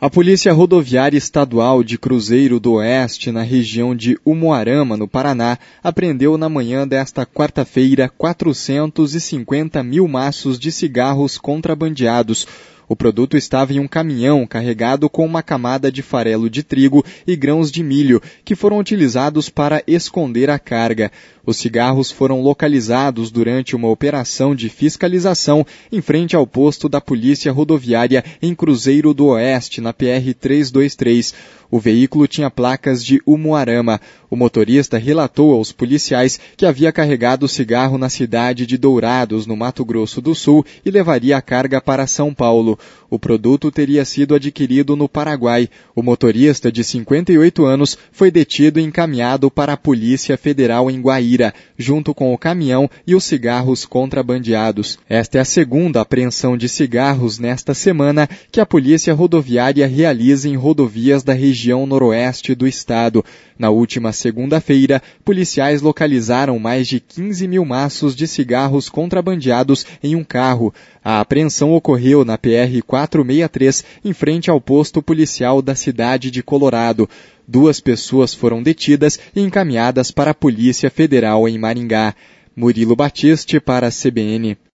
A Polícia Rodoviária Estadual de Cruzeiro do Oeste, na região de Umuarama, no Paraná, apreendeu na manhã desta quarta-feira 450 mil maços de cigarros contrabandeados. O produto estava em um caminhão carregado com uma camada de farelo de trigo e grãos de milho, que foram utilizados para esconder a carga. Os cigarros foram localizados durante uma operação de fiscalização em frente ao posto da Polícia Rodoviária em Cruzeiro do Oeste, na PR-323. O veículo tinha placas de Umuarama. O motorista relatou aos policiais que havia carregado o cigarro na cidade de Dourados, no Mato Grosso do Sul, e levaria a carga para São Paulo. O produto teria sido adquirido no Paraguai. O motorista, de 58 anos, foi detido e encaminhado para a Polícia Federal em Guaíra, junto com o caminhão e os cigarros contrabandeados. Esta é a segunda apreensão de cigarros nesta semana que a Polícia Rodoviária realiza em rodovias da região noroeste do estado. Na última segunda-feira, policiais localizaram mais de 15 mil maços de cigarros contrabandeados em um carro. A apreensão ocorreu na PR-463, em frente ao posto policial da cidade de Colorado. 2 pessoas foram detidas e encaminhadas para a Polícia Federal em Maringá. Murilo Batiste para a CBN.